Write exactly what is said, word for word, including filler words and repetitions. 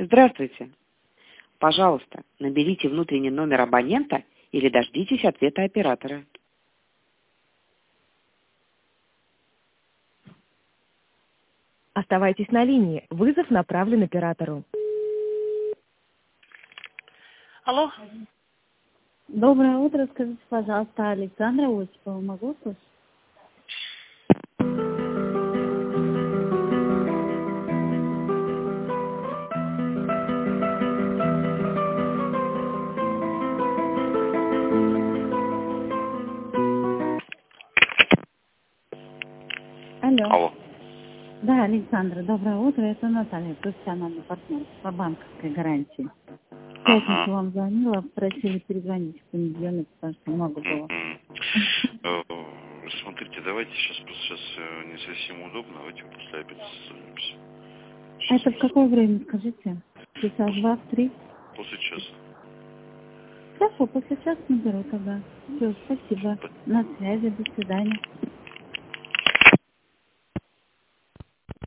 Здравствуйте. Пожалуйста, наберите внутренний номер абонента или дождитесь ответа оператора. Оставайтесь на линии. Вызов направлен оператору. Алло. Доброе утро. Скажите, пожалуйста, Александра Осипова могу слышать? Алло. Алло. Да, Александра, доброе утро. Это Наталья, профессиональный партнер по банковской гарантии. В пятницу Ага. вам звонила, просили перезвонить в понедельник, потому что много было. Э, Смотрите, давайте сейчас, просто сейчас э, не совсем удобно, давайте после обеда созвонимся. А это в какое время, скажите? Часа два, в три? После часа. Хорошо, после часа наберу тогда. Все, спасибо. На связи, до свидания.